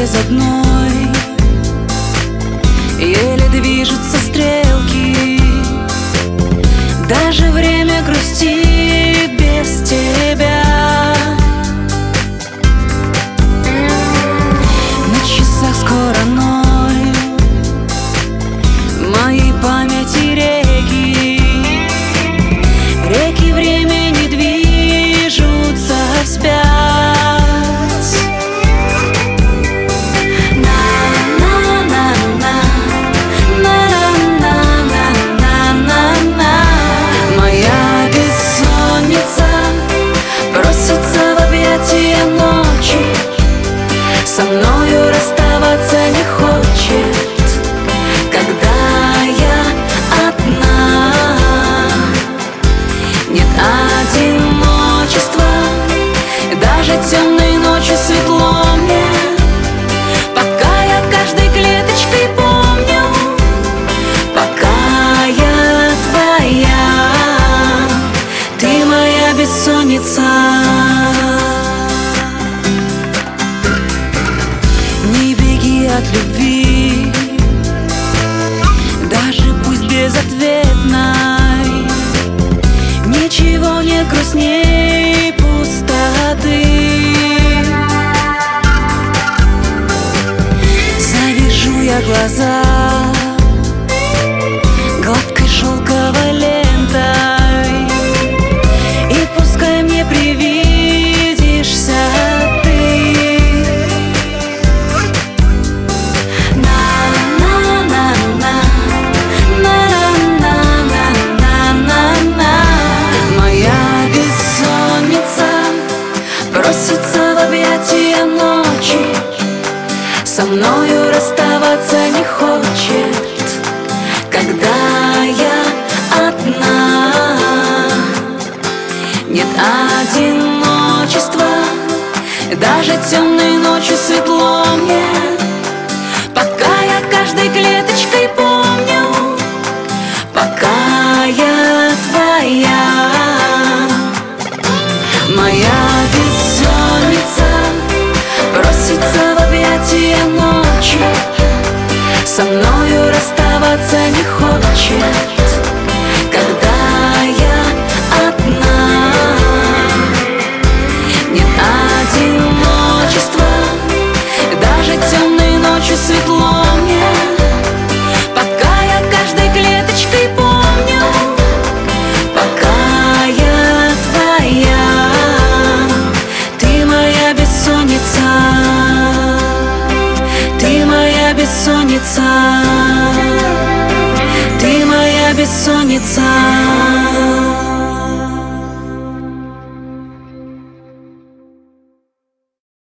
без одной, еле движутся стрелки. Даже время грустит без тебя. На часах скоро ноль, в моей памяти реки. Реки времени движутся вспять. Моя бессонница просится в объятия ночи, со мною расставаться не хочет, когда я одна. Нет одиночества, даже темной ночью светло мне, пока я каждой клеточкой помню, пока я твоя. Ты моя бессонница. Не беги от любви, даже пусть безответной. Ничего нет грустней пустоты. Завяжу я глаза гладкой шелковой лентой, и пускай мне привидишься ты. Моя бессонница просится в объятия ночи, со мною расставаться не хочет, когда я одна. Нет одиночества, даже темной ночью светло мне, пока я каждой клеточкой помню, пока я твоя. Моя бессонница просится в объятия ночи, со мною расставаться не хочет, когда я одна. Нет одиночества, даже темной ночью светло мне, пока я каждой клеточкой помню, пока я твоя. Ты моя бессонница. Ты моя бессонница. Ты моя бессонница.